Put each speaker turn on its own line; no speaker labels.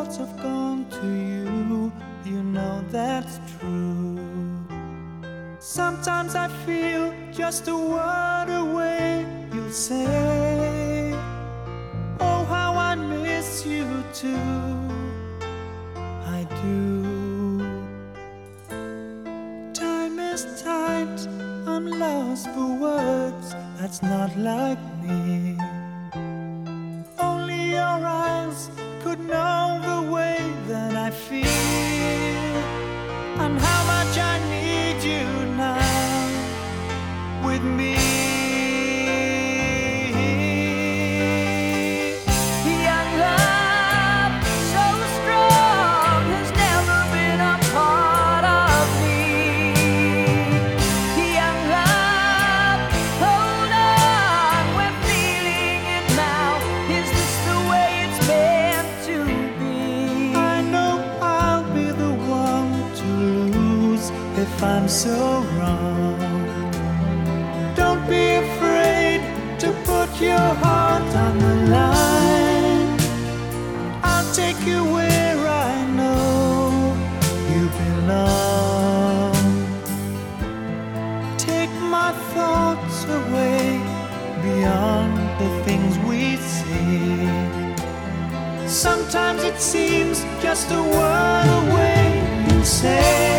thoughts have gone to you, you know that's true. Sometimes I feel just a word away, you'll say, oh how I miss you too. I do. Time is tight, I'm lost for words, that's not like me. Only your eyes could know the way that I feel, and how much I need you now with me.
Young love, so strong, has never been a part of me. Young love, hold on, we're feeling it now. Is this the way it's meant to be?
I know I'll be the one to lose if I'm so wrong. Don't be afraid to put your heart on the line. I'll take you where I know you belong. Take my thoughts away beyond the things we see. Sometimes it seems just a word away, you say.